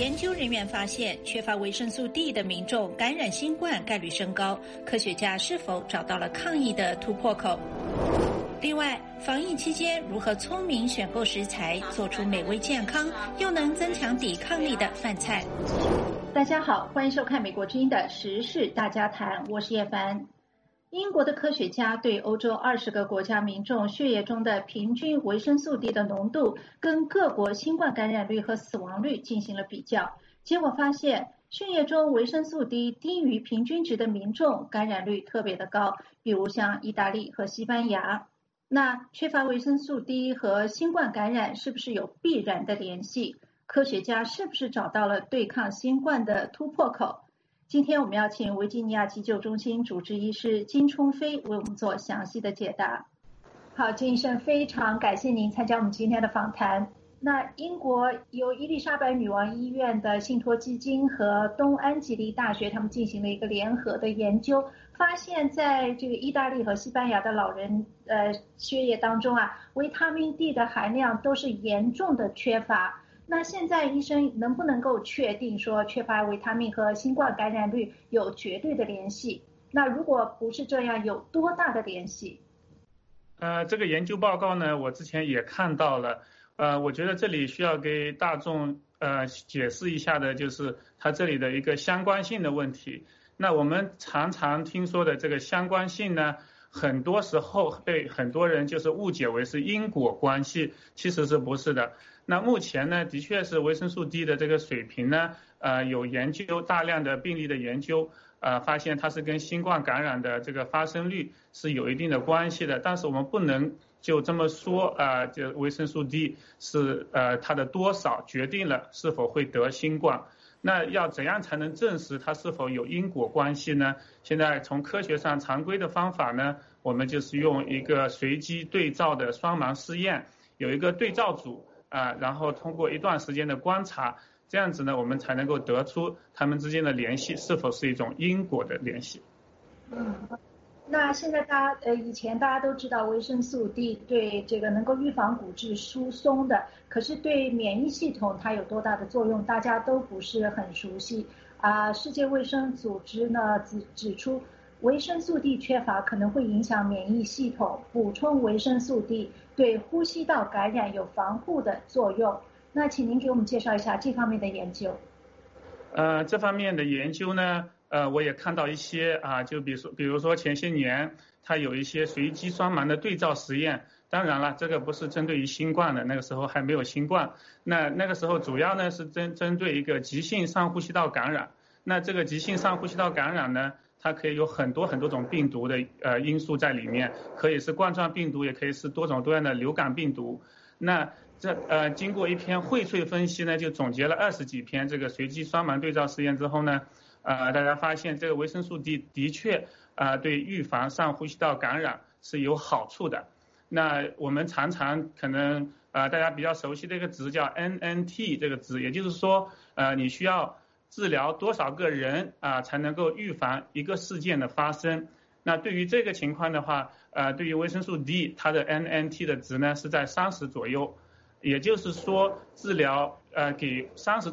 研究人员发现，缺乏维生素 D 的民众感染新冠概率升高。科学家是否找到了抗疫的突破口？另外，防疫期间如何聪明选购食材，做出美味健康又能增强抵抗力的饭菜？大家好，欢迎收看美国之音的时事大家谈，我是叶凡。英国的科学家对欧洲20个国家民众血液中的平均维生素 D 的浓度跟各国新冠感染率和死亡率进行了比较，结果发现血液中维生素 D 低于平均值的民众感染率特别的高，比如像意大利和西班牙。那缺乏维生素 D 和新冠感染是不是有必然的联系？科学家是不是找到了对抗新冠的突破口？今天我们要请维吉尼亚急救中心主治医师金冲飞为我们做详细的解答。好，金医生，非常感谢您参加我们今天的访谈。那英国由伊丽莎白女王医院的信托基金和东安吉利大学他们进行了一个联合的研究，发现在这个意大利和西班牙的老人血液当中啊，维他命 D 的含量都是严重的缺乏。那现在医生能不能够确定说缺乏维他命和新冠感染率有绝对的联系？那如果不是这样，有多大的联系？ 这个研究报告呢，我之前也看到了。我觉得这里需要给大众解释一下的，就是它这里的一个相关性的问题。那我们常常听说的这个相关性呢，很多时候被很多人就是误解为是因果关系，其实是不是的。那目前呢，的确是维生素 D 的这个水平呢，有研究大量的病例的研究，发现它是跟新冠感染的这个发生率是有一定的关系的。但是我们不能就这么说，这维生素 D 是它的多少决定了是否会得新冠。那要怎样才能证实它是否有因果关系呢？现在从科学上常规的方法呢，我们就是用一个随机对照的双盲试验，有一个对照组然后通过一段时间的观察，这样子呢，我们才能够得出它们之间的联系是否是一种因果的联系。 那现在以前大家都知道维生素 D 对这个能够预防骨质疏松的，可是对免疫系统它有多大的作用，大家都不是很熟悉。世界卫生组织呢指出，维生素 D 缺乏可能会影响免疫系统，补充维生素 D 对呼吸道感染有防护的作用。那请您给我们介绍一下这方面的研究。 这方面的研究呢，我也看到一些就比如说前些年它有一些随机双盲的对照实验。当然了，这个不是针对于新冠的，那个时候还没有新冠。那个时候主要呢是针对一个急性上呼吸道感染。那这个急性上呼吸道感染呢，它可以有很多种病毒的因素在里面，可以是冠状病毒，也可以是多种多样的流感病毒。那经过一篇荟萃分析呢，就总结了20几篇这个随机双盲对照实验之后呢，大家发现这个维生素 D 的确对预防上呼吸道感染是有好处的。那我们常常可能大家比较熟悉的一个词叫 NNT 这个词，也就是说你需要治疗多少个人才能够预防一个事件的发生。那对于这个情况的话，对于维生素 D 它的 NNT 的值呢是在30左右，也就是说治疗给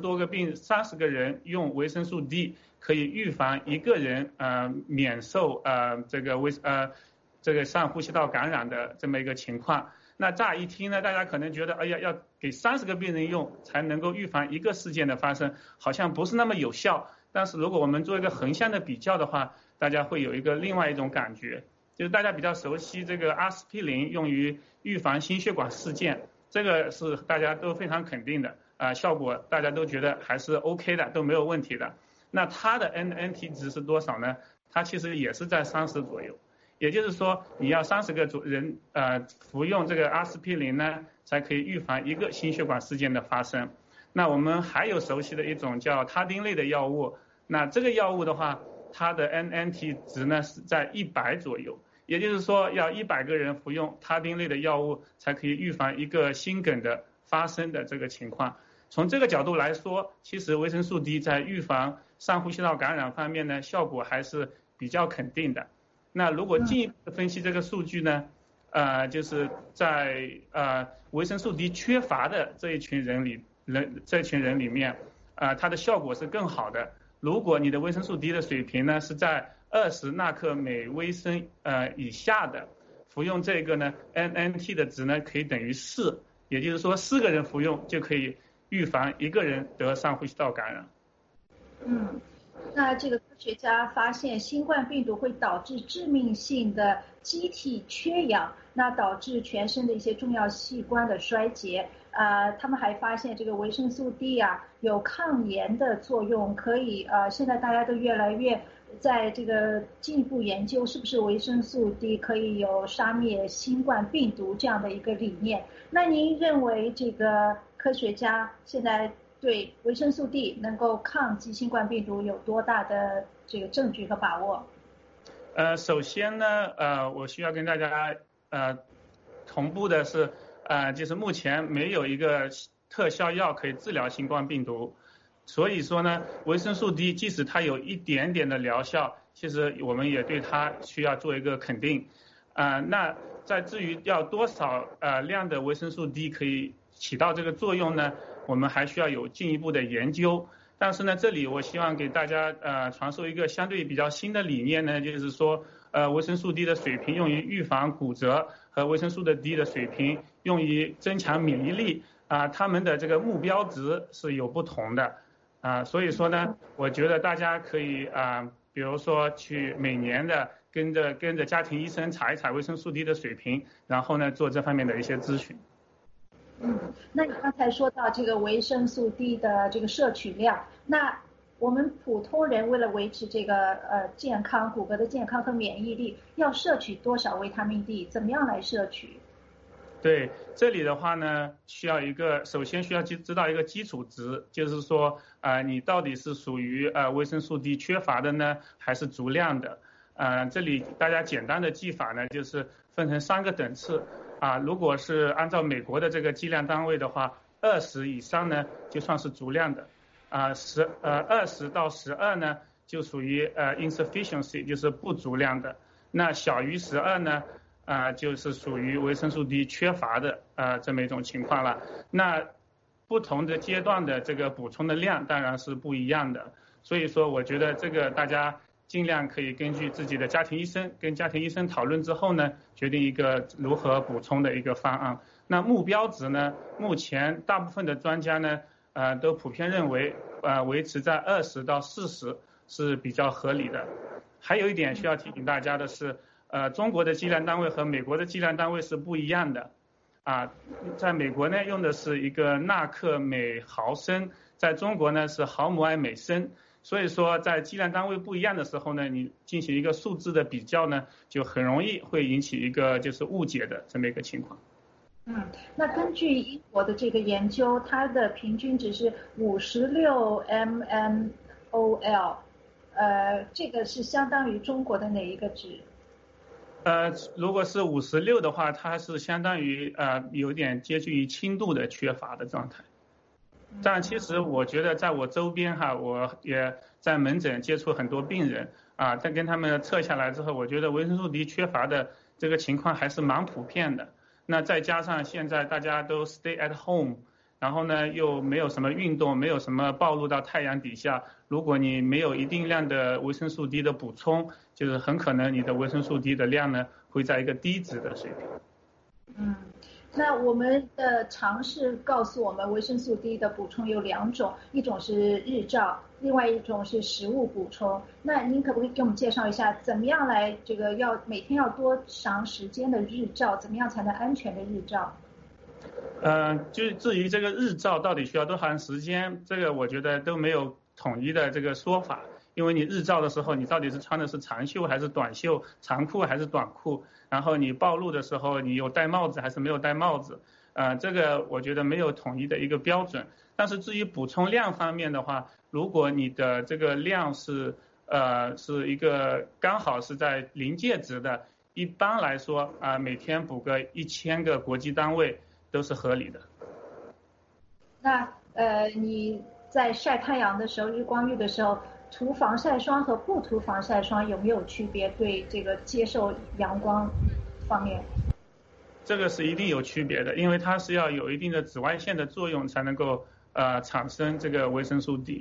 30个人用维生素 D 可以预防一个人免受这个上呼吸道感染的这么一个情况。那乍一听呢，大家可能觉得哎呀，要给30个病人用才能够预防一个事件的发生，好像不是那么有效。但是如果我们做一个横向的比较的话，大家会有另外一种感觉，就是大家比较熟悉这个阿司匹林用于预防心血管事件，这个是大家都非常肯定的效果大家都觉得还是 OK 的，都没有问题的。那它的 NNT 值是多少呢？它其实也是在30左右。也就是说，你要30个人服用这个阿司匹林呢，才可以预防一个心血管事件的发生。那我们还有熟悉的一种叫他汀类的药物，那这个药物的话，它的 NNT 值呢是在100左右。也就是说，要100个人服用他汀类的药物，才可以预防一个心梗的发生的这个情况。从这个角度来说，其实维生素 D 在预防上呼吸道感染方面呢，效果还是比较肯定的。那如果进一步分析这个数据呢，就是在维生素 D 缺乏的这群人里面， 它的效果是更好的。如果你的维生素 D 的水平呢是在20纳克每微升以下的，服用这个呢 NNT 的值呢可以等于4，也就是说4个人服用就可以预防1个人得上呼吸道感染。 那这个科学家发现新冠病毒会导致致命性的机体缺氧，那导致全身的一些重要器官的衰竭。他们还发现这个维生素 D 有抗炎的作用，可以现在大家都越来越在这个进一步研究是不是维生素 D 可以有杀灭新冠病毒这样的一个理念。那您认为这个科学家现在对维生素 D 能够抗击新冠病毒有多大的这个证据和把握？ 首先呢，我需要跟大家同步的是，就是目前没有一个特效药可以治疗新冠病毒，所以说呢，维生素 D 即使它有一点点的疗效，其实我们也对它需要做一个肯定。那在至于要多少量的维生素 D 可以起到这个作用呢？我们还需要有进一步的研究。但是呢，这里我希望给大家传授一个相对比较新的理念呢，就是说维生素 D 的水平用于预防骨折和维生素的 D 的水平用于增强免疫力它们的这个目标值是有不同的所以说呢，我觉得大家可以比如说去每年的跟着家庭医生查一查维生素 D 的水平，然后呢做这方面的一些咨询。 那你刚才说到这个维生素 D 的这个摄取量，那我们普通人为了维持这个健康、骨骼的健康和免疫力，要摄取多少维他命 D？ 怎么样来摄取？ 对，这里的话呢，首先需要知道一个基础值，就是说你到底是属于维生素 D 缺乏的呢，还是足量的？这里大家简单的记法呢，就是分成3个等次。如果是按照美国的这个计量单位的话，20以上呢就算是足量的，20到12呢就属于insufficiency， 就是不足量的。那小于12呢就是属于维生素 D 缺乏的这么一种情况了。那不同的阶段的这个补充的量当然是不一样的，所以说我觉得这个大家尽量可以根据自己的家庭医生跟家庭医生讨论之后呢，决定一个如何补充的一个方案。那目标值呢，目前大部分的专家呢都普遍认为维持在20到40是比较合理的。还有一点需要提醒大家的是中国的计量单位和美国的计量单位是不一样的在美国呢用的是一个纳克每毫升，在中国呢是毫摩埃每升。所以说在计量单位不一样的时候呢，你进行一个数字的比较呢，就很容易会引起一个就是误解的这么一个情况。 那根据英国的这个研究，它的平均值是56 mmol，这个是相当于中国的哪一个值？ 如果是56的话，它是相当于有点接近于轻度的缺乏的状态。但其实我觉得在我周边我也在门诊接触很多病人在跟他们测下来之后，我觉得维生素 D 缺乏的这个情况还是蛮普遍的。那再加上现在大家都 stay at home， 然后呢又没有什么运动，没有什么暴露到太阳底下，如果你没有一定量的维生素 D 的补充，就是很可能你的维生素 D 的量呢会在一个低值的水平。 那我们的常识告诉我们，维生素 D 的补充有2种，一种是日照，另外一种是食物补充。那您可不可以给我们介绍一下，怎么样来这个每天要多长时间的日照，怎么样才能安全的日照？ 就至于这个日照到底需要多长时间，这个我觉得都没有统一的这个说法。因为你日照的时候，你到底是穿的是长袖还是短袖，长裤还是短裤，然后你暴露的时候你有戴帽子还是没有戴帽子，这个我觉得没有统一的一个标准。但是至于补充量方面的话，如果你的这个量是一个刚好是在临界值的，一般来说每天补个1000个国际单位都是合理的。 那你在晒太阳的时候，日光浴的时候，涂防晒霜和不涂防晒霜有没有区别？对这个接受阳光方面，这个是一定有区别的，因为它是要有一定的紫外线的作用才能够产生这个维生素 D。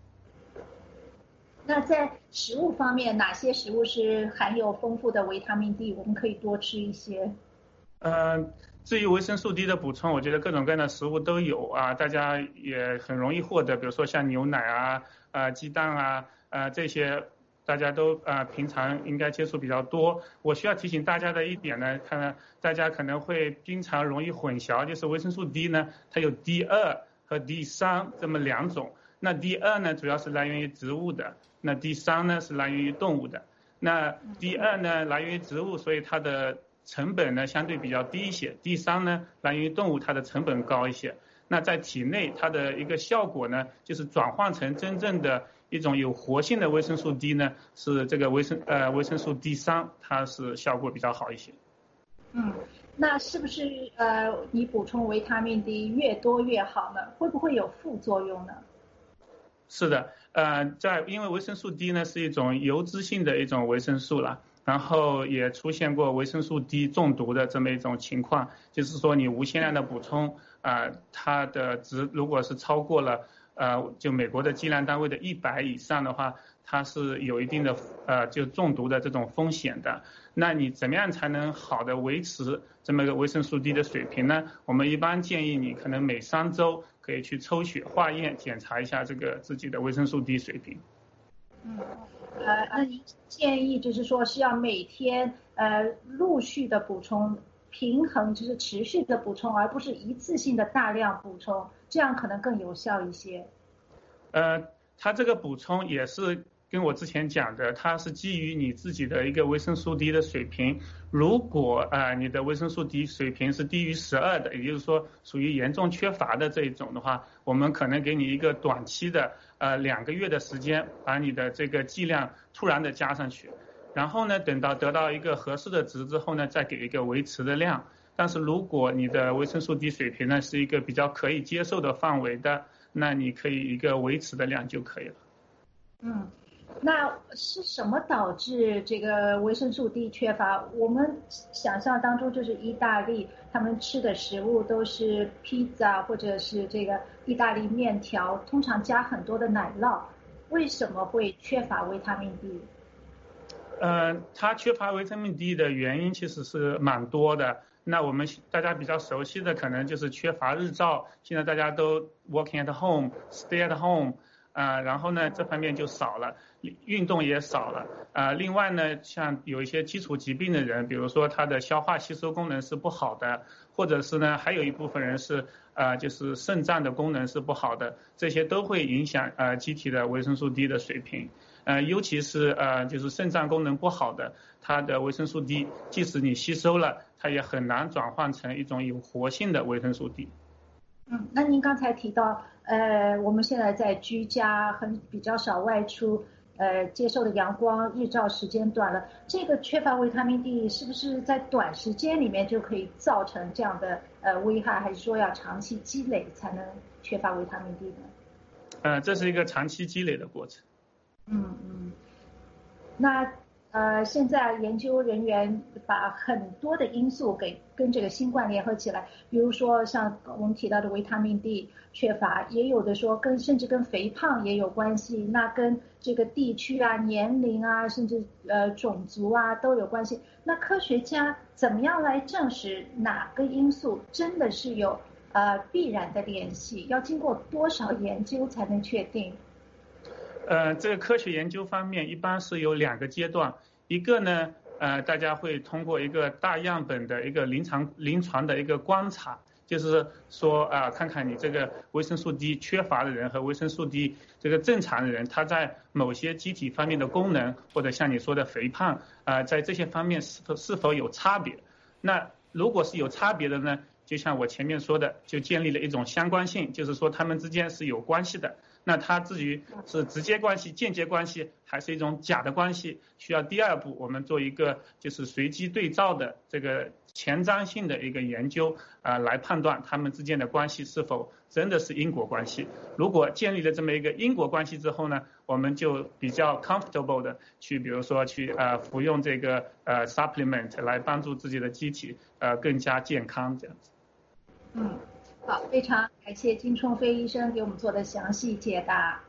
那在食物方面，哪些食物是含有丰富的维他命 D， 我们可以多吃一些？ 至于维生素 D 的补充，我觉得各种各样的食物都有啊，大家也很容易获得，比如说像牛奶鸡蛋这些，大家都平常应该接触比较多。我需要提醒大家的一点呢，看大家可能会经常容易混淆，就是维生素 D 呢，它有 D2和 D3这么两种。那 D2呢，主要是来源于植物的，那 D3呢是来源于动物的。那 D2呢来源于植物，所以它的成本呢相对比较低一些。D3呢来源于动物，它的成本高一些。那在体内它的一个效果呢，就是转换成真正的一种有活性的维生素 D 呢，是这个维生素 D3，它是效果比较好一些。 那是不是你补充维他命 D 越多越好呢？会不会有副作用呢？ 是的，因为维生素 D 呢是一种油脂性的一种维生素了，然后也出现过维生素 D 中毒的这么一种情况，就是说你无限量的补充，它的值如果是超过了就美国的剂量单位的100以上的话，它是有一定的就中毒的这种风险的。那你怎么样才能好的维持这么一个维生素 D 的水平呢？我们一般建议你可能每3周可以去抽血化验检查一下这个自己的维生素 D 水平。 那您建议就是说是要每天陆续的补充，平衡就是持续的补充，而不是一次性的大量补充，这样可能更有效一些。 它这个补充也是跟我之前讲的，它是基于你自己的一个维生素 D 的水平。如果你的维生素 D 水平是低于12的，也就是说属于严重缺乏的这一种的话，我们可能给你一个短期的2个月的时间，把你的这个剂量突然的加上去，然后呢，等到得到一个合适的值之后呢，再给一个维持的量。但是如果你的维生素 D 水平呢是一个比较可以接受的范围的，那你可以一个维持的量就可以了。 那是什么导致这个维生素 D 缺乏？我们想象当中就是意大利，他们吃的食物都是披萨或者是这个意大利面条，通常加很多的奶酪，为什么会缺乏维他命 D？ 它缺乏维他命 D 的原因其实是蛮多的。那我们大家比较熟悉的可能就是缺乏日照，现在大家都 working at home、stay at home。然后呢，这方面就少了，运动也少了。另外呢，像有一些基础疾病的人，比如说他的消化吸收功能是不好的，或者是呢，还有一部分人是就是肾脏的功能是不好的，这些都会影响机体的维生素 D 的水平。尤其是就是肾脏功能不好的，它的维生素 D 即使你吸收了，它也很难转换成一种有活性的维生素 D。 那您刚才提到，我们现在在居家，比较少外出，接受的阳光日照时间短了，这个缺乏维他命 D 是不是在短时间里面就可以造成这样的危害，还是说要长期积累才能缺乏维他命 D 呢？ 这是一个长期积累的过程。 那现在研究人员把很多的因素跟这个新冠联合起来，比如说像我们提到的维他命 D 缺乏，也有的说甚至跟肥胖也有关系，那跟这个地区年龄甚至种族都有关系。那科学家怎么样来证实哪个因素真的是有必然的联系？要经过多少研究才能确定？ 这个科学研究方面一般是有2个阶段，一个呢，大家会通过一个大样本的一个临床的一个观察，就是说看看你这个维生素 D 缺乏的人和维生素 D 这个正常的人，他在某些机体方面的功能，或者像你说的肥胖，在这些方面是否有差别？那如果是有差别的呢，就像我前面说的，就建立了一种相关性，就是说他们之间是有关系的。那它至于是直接关系、间接关系，还是一种假的关系，需要第2步我们做一个就是随机对照的这个前瞻性的一个研究来判断他们之间的关系是否真的是因果关系。如果建立了这么一个因果关系之后呢，我们就比较 comfortable 的去比如说去服用这个supplement 来帮助自己的机体更加健康这样子。 好，非常感谢金冲飞医生给我们做的详细解答。